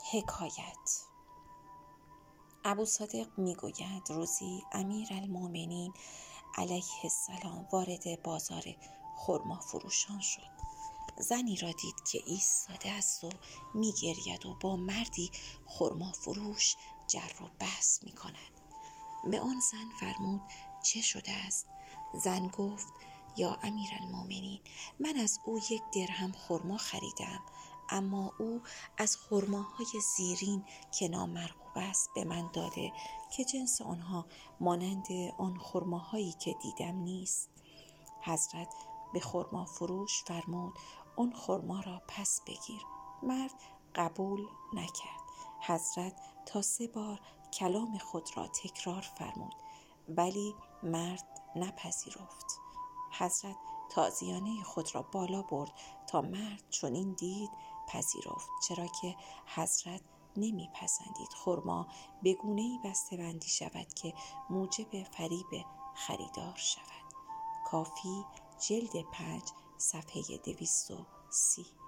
حکایت. ابوصادق میگوید روزی امیرالمؤمنین علیه السلام وارد بازار خرما فروشان شد. زنی را دید که ایستاده است و میگرید و با مردی خرما فروش جر و بحث میکند. به آن زن فرمود چه شده است؟ زن گفت یا امیرالمؤمنین، من از او 1 درهم خرما خریدم، اما او از خرماهای زیرین که نامرغوب است به من داده که جنس آنها مانند آن خرماهایی که دیدم نیست. حضرت به خرما فروش فرمود آن خرما را پس بگیر. مرد قبول نکرد. حضرت تا 3 بار کلام خود را تکرار فرمود ولی مرد نپذیرفت. حضرت تازیانه خود را بالا برد تا مرد چنین دید پذیرفت، چرا که حضرت نمیپسندید خرما به گونه‌ای بسته بندی شود که موجب فریب خریدار شود. کافی جلد 5 صفحه 230.